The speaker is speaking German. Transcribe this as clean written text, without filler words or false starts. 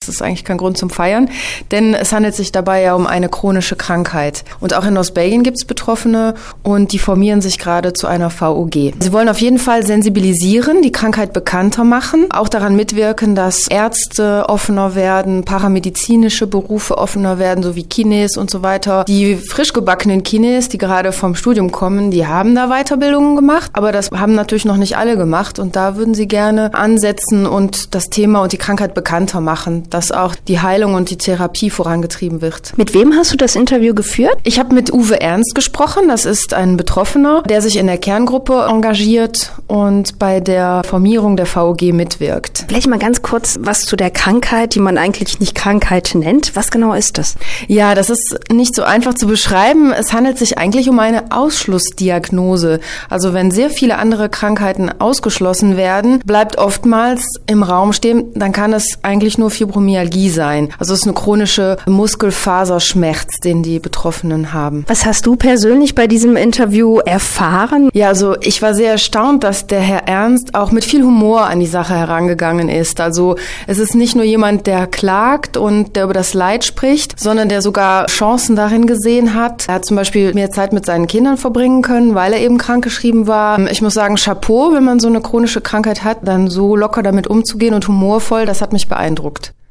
ist eigentlich kein Grund zum Feiern, denn es handelt sich dabei ja um eine chronische Krankheit. Und auch in Ostbelgien gibt es Betroffene und die formieren sich gerade zu einer VOG. Sie wollen auf jeden Fall sensibilisieren, die Krankheit bekannter machen, auch daran mitwirken, dass Ärzte offener werden, paramedizinische Berufe offener werden, so wie Kines und so weiter. Die frisch gebackenen Kines, die gerade vom Studium kommen, die haben da Weiterbildungen gemacht, aber das haben natürlich noch nicht alle gemacht und da würden sie gerne ansetzen und das Thema und die Krankheit bekannter machen, dass auch die Heilung und die Therapie vorangetrieben wird. Mit wem hast du das Interview geführt? Ich habe mit Uwe Ernst gesprochen, das ist ein Betroffener, der sich in der Kerngruppe engagiert und bei der Formierung der VOG mitwirkt. Vielleicht mal ganz kurz was zu der Krankheit, die man eigentlich nicht Krankheit nennt. Was genau ist das? Ja, das ist nicht so einfach zu beschreiben. Es handelt sich eigentlich um eine Ausschlussdiagnose. Also wenn sehr viele andere Krankheiten ausgeschlossen werden, bleibt oftmals im Raum stehen, dann kann es eigentlich nur Fibromyalgie sein. Also es ist eine chronische Muskelfaserschmerz, den die Betroffenen haben. Was hast du persönlich bei diesem Interview erfahren? Ja, also ich war sehr erstaunt, dass der Herr Ernst auch mit viel Humor an die Sache herangegangen ist. Also es ist nicht nur jemand, der klagt und der über das Leid spricht, sondern der sogar Chancen darin gesehen hat. Er hat zum Beispiel mehr Zeit mit seinen Kindern verbringen können, weil er eben krankgeschrieben war. Ich muss sagen, Chapeau, wenn man so eine chronische Krankheit hat, dann so locker damit umzugehen und humorvoll, das hat mich beeindruckt.